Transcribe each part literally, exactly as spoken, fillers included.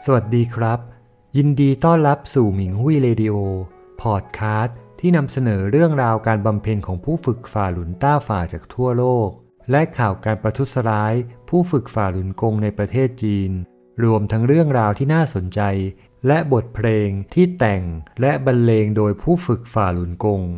สวัสดีครับยินดีต้อนรับสู่หมิงหุ้ยเรดิโอพอดคาสต์ที่นำเสนอเรื่องราวการบำเพ็ญของผู้ฝึกฝ่าหลุนต้าฝ่าจากทั่วโลกและข่าวการประทุษร้ายผู้ฝึกฝ่าหลุนกงในประเทศจีนรวมทั้งเรื่องราวที่น่าสนใจและบทเพลงที่แต่งและบรรเลงโดยผู้ฝึกฝ่าหลุนกง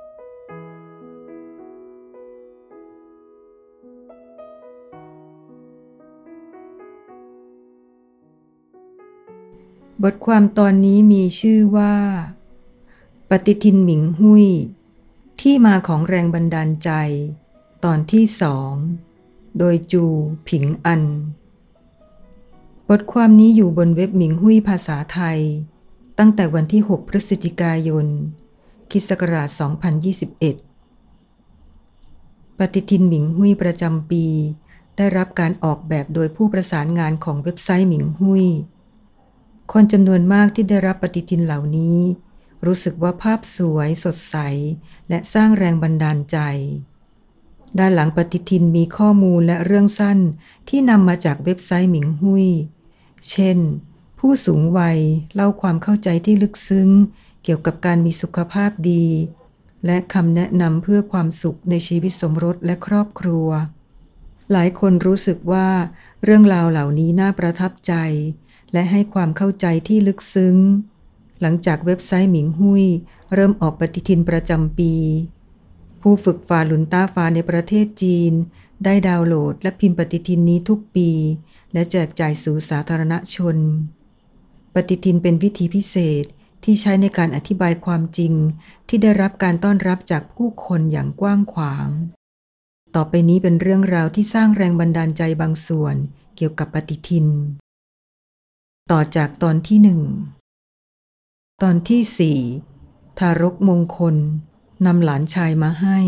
บทความตอนนี้มีชื่อว่าปฏิทินหมิงหุ้ยที่มาของแรงบันดาลใจตอนที่สองโดยจูผิงอันบทความนี้อยู่บนเว็บหมิงหุ้ยภาษาไทยตั้งแต่วันที่หกพฤศจิกายนคริสต์ศักราชสองพันยี่สิบเอ็ดปฏิทินหมิงหุ้ยประจำปีได้รับการออกแบบโดยผู้ประสานงานของเว็บไซต์หมิงหุ้ยคนจำนวนมากที่ได้รับปฏิทินเหล่านี้รู้สึกว่าภาพสวยสดใสและสร้างแรงบันดาลใจด้านหลังปฏิทินมีข้อมูลและเรื่องสั้นที่นำมาจากเว็บไซต์หมิงหุ้ยเช่นผู้สูงวัยเล่าความเข้าใจที่ลึกซึ้งเกี่ยวกับการมีสุขภาพดีและคำแนะนำเพื่อความสุขในชีวิตสมรสและครอบครัวหลายคนรู้สึกว่าเรื่องราวเหล่านี้น่าประทับใจและให้ความเข้าใจที่ลึกซึ้งหลังจากเว็บไซต์หมิงหุ้ยเริ่มออกปฏิทินประจำปีผู้ฝึกฝ่าหลุนต้าฝ่าในประเทศจีนได้ดาวน์โหลดและพิมพ์ปฏิทินนี้ทุกปีและแจกจ่ายสู่สาธารณชนปฏิทินเป็นวิธีพิเศษที่ใช้ในการอธิบายความจริงที่ได้รับการต้อนรับจากผู้คนอย่างกว้างขวางต่อไปนี้เป็นเรื่องราวที่สร้างแรงบันดาลใจบางส่วนเกี่ยวกับปฏิทินต่อจากตอนที่หนึ่งตอนที่สี่ทารกมงคลนำหลานชายมาให้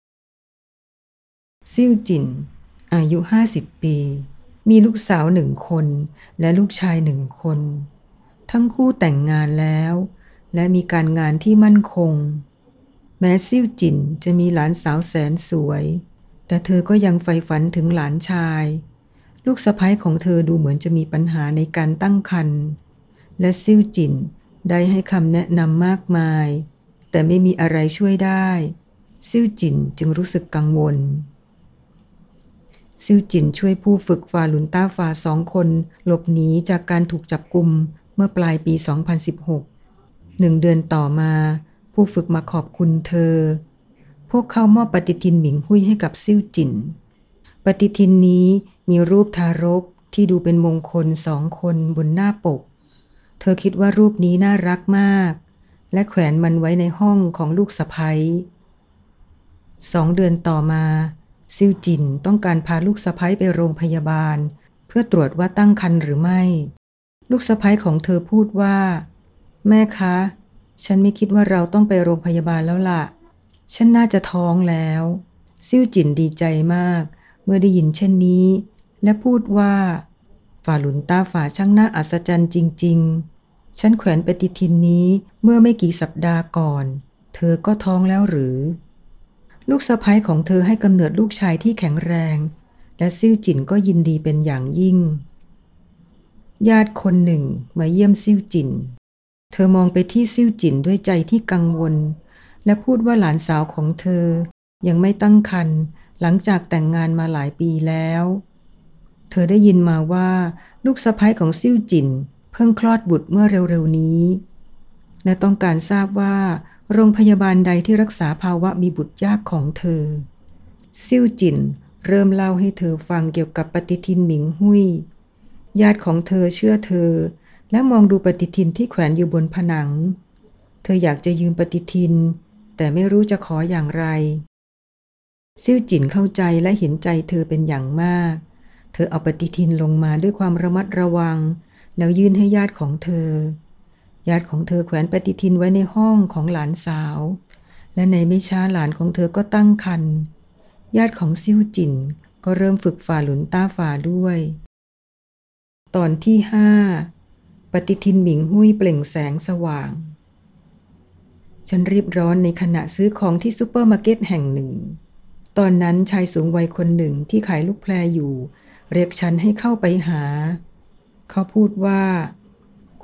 ซิ่วจินอายุห้าสิบปีมีลูกสาวหนึ่งคนและลูกชายหนึ่งคนทั้งคู่แต่งงานแล้วและมีการงานที่มั่นคงแม้ซิ่วจินจะมีหลานสาวแสนสวยแต่เธอก็ยังใฝ่ฝันถึงหลานชายลูกสะใภ้ของเธอดูเหมือนจะมีปัญหาในการตั้งครรภ์และซิ่วจินได้ให้คำแนะนำมากมายแต่ไม่มีอะไรช่วยได้ซิ่วจินจึงรู้สึกกังวลซิ่วจินช่วยผู้ฝึกฝ่าหลุนต้าฝ่าสองคนหลบหนีจากการถูกจับกุมเมื่อปลายปีสองพันสิบหกหนึ่งเดือนต่อมาผู้ฝึกมาขอบคุณเธอพวกเขามอบปฏิทินหมิงหุ้ยให้กับซิ่วจินปฏิทินนี้มีรูปทารกที่ดูเป็นมงคลสองคนบนหน้าปกเธอคิดว่ารูปนี้น่ารักมากและแขวนมันไว้ในห้องของลูกสะใภ้สองเดือนต่อมาซิ่วจินต้องการพาลูกสะใภ้ไปโรงพยาบาลเพื่อตรวจว่าตั้งครรภ์หรือไม่ลูกสะใภ้ของเธอพูดว่าแม่คะฉันไม่คิดว่าเราต้องไปโรงพยาบาลแล้วล่ะฉันน่าจะท้องแล้วซิ่วจินดีใจมากเมื่อได้ยินเช่นนี้และพูดว่าฝ่าหลุนต้าฝ่าช่างน่าอัศจรรย์จริงๆฉันแขวนปฏิทินนี้เมื่อไม่กี่สัปดาห์ก่อนเธอก็ท้องแล้วหรือลูกสะใภ้ของเธอให้กำเนิดลูกชายที่แข็งแรงและซิ่วจินก็ยินดีเป็นอย่างยิ่งญาติคนหนึ่งมาเยี่ยมซิ่วจินเธอมองไปที่ซิ่วจินด้วยใจที่กังวลและพูดว่าหลานสาวของเธอยังไม่ตั้งครรภ์หลังจากแต่งงานมาหลายปีแล้วเธอได้ยินมาว่าลูกสะใภ้ของซิ่วจินเพิ่งคลอดบุตรเมื่อเร็วๆนี้และต้องการทราบว่าโรงพยาบาลใดที่รักษาภาวะมีบุตรยากของเธอซิ่วจินเริ่มเล่าให้เธอฟังเกี่ยวกับปฏิทินหมิงหุ้ยญาติของเธอเชื่อเธอและมองดูปฏิทินที่แขวนอยู่บนผนังเธออยากจะยืมปฏิทินแต่ไม่รู้จะขออย่างไรซิ่วจินเข้าใจและเห็นใจเธอเป็นอย่างมากเธอเอาปฏิทินลงมาด้วยความระมัดระวังแล้วยื่นให้ญาติของเธอญาติของเธอแขวนปฏิทินไว้ในห้องของหลานสาวและในไม่ช้าหลานของเธอก็ตั้งครรภ์ญาติของซิ่วจินก็เริ่มฝึกฝ่าหลุนต้าฝ่าด้วยตอนที่ห้าปฏิทินหมิงหุ้ยเปล่งแสงสว่างฉันรีบร้อนในขณะซื้อของที่ซุปเปอร์มาร์เก็ตแห่งหนึ่งตอนนั้นชายสูงวัยคนหนึ่งที่ขายลูกแพรอยู่เรียกฉันให้เข้าไปหาเขาพูดว่า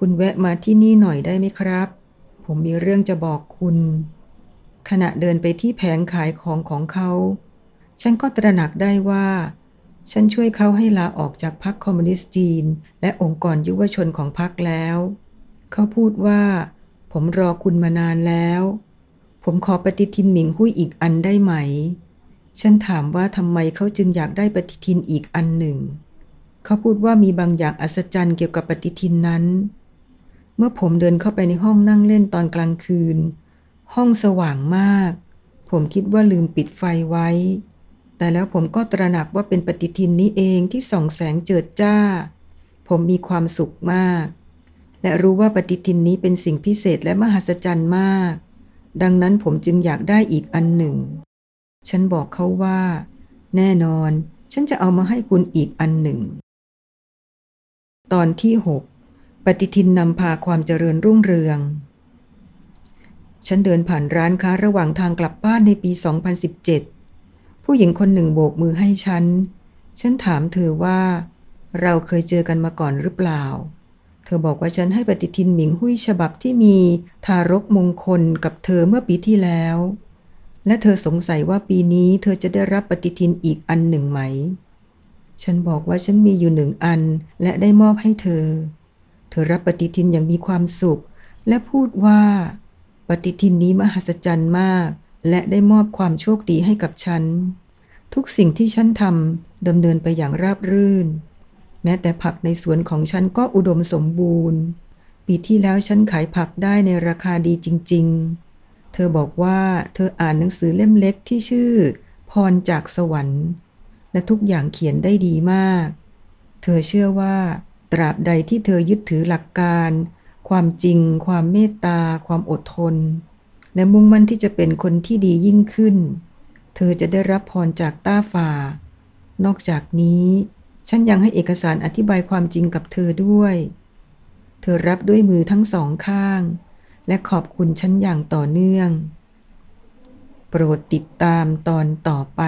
คุณแวะมาที่นี่หน่อยได้ไหมครับผมมีเรื่องจะบอกคุณขณะเดินไปที่แผงขายของของเขาฉันก็ตระหนักได้ว่าฉันช่วยเขาให้ลาออกจากพรรคคอมมิวนิสต์จีนและองค์กรยุวชนของพรรคแล้วเขาพูดว่าผมรอคุณมานานแล้วผมขอปฏิทินหมิงหุ้ยอีกอันได้ไหมฉันถามว่าทำไมเขาจึงอยากได้ปฏิทินอีกอันหนึ่งเขาพูดว่ามีบางอย่างอัศจรรย์เกี่ยวกับปฏิทินนั้นเมื่อผมเดินเข้าไปในห้องนั่งเล่นตอนกลางคืนห้องสว่างมากผมคิดว่าลืมปิดไฟไว้แต่แล้วผมก็ตระหนักว่าเป็นปฏิทินนี้เองที่ส่องแสงเจิดจ้าผมมีความสุขมากและรู้ว่าปฏิทินนี้เป็นสิ่งพิเศษและมหัศจรรย์มากดังนั้นผมจึงอยากได้อีกอันหนึ่งฉันบอกเขาว่าแน่นอนฉันจะเอามาให้คุณอีกอันหนึ่งตอนที่หกปฏิทินนำพาความเจริญรุ่งเรืองฉันเดินผ่านร้านค้าระหว่างทางกลับบ้านในปีสองพันสิบเจ็ดผู้หญิงคนหนึ่งโบกมือให้ฉันฉันถามเธอว่าเราเคยเจอกันมาก่อนหรือเปล่าเธอบอกว่าฉันให้ปฏิทินหมิงหุ้ยฉบับที่มีทารกมงคลกับเธอเมื่อปีที่แล้วและเธอสงสัยว่าปีนี้เธอจะได้รับปฏิทินอีกอันหนึ่งไหมฉันบอกว่าฉันมีอยู่หนึ่งอันและได้มอบให้เธอเธอรับปฏิทินอย่างมีความสุขและพูดว่าปฏิทินนี้มหัศจรรย์มากและได้มอบความโชคดีให้กับฉันทุกสิ่งที่ฉันทำดำเนินไปอย่างราบรื่นแม้แต่ผักในสวนของฉันก็อุดมสมบูรณ์ปีที่แล้วฉันขายผักได้ในราคาดีจริงๆเธอบอกว่าเธออ่านหนังสือเล่มเล็กที่ชื่อพรจากสวรรค์และทุกอย่างเขียนได้ดีมากเธอเชื่อว่าตราบใดที่เธอยึดถือหลักการความจริงความเมตตาความอดทนและมุ่งมั่นที่จะเป็นคนที่ดียิ่งขึ้นเธอจะได้รับพรจากต้าฝ่านอกจากนี้ฉันยังให้เอกสารอธิบายความจริงกับเธอด้วยเธอรับด้วยมือทั้งสองข้างและขอบคุณฉันอย่างต่อเนื่องโปรดติดตามตอนต่อไป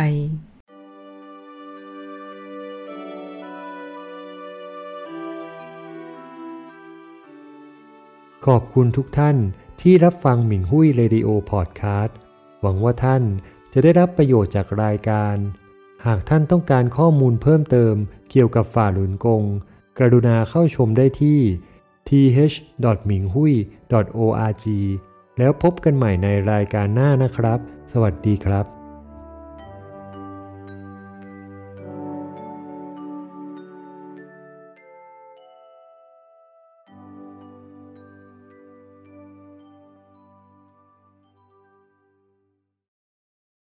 ขอบคุณทุกท่านที่รับฟังหมิงหุ้ยเรดิโอพอดคาสต์หวังว่าท่านจะได้รับประโยชน์จากรายการหากท่านต้องการข้อมูลเพิ่มเติมเกี่ยวกับฝ่าหลุนกงกรุณาเข้าชมได้ที่ ที เอช ดอท มิงหุ้ย ดอท โอ อาร์ จี แล้วพบกันใหม่ในรายการหน้านะครับสวัสดีครับ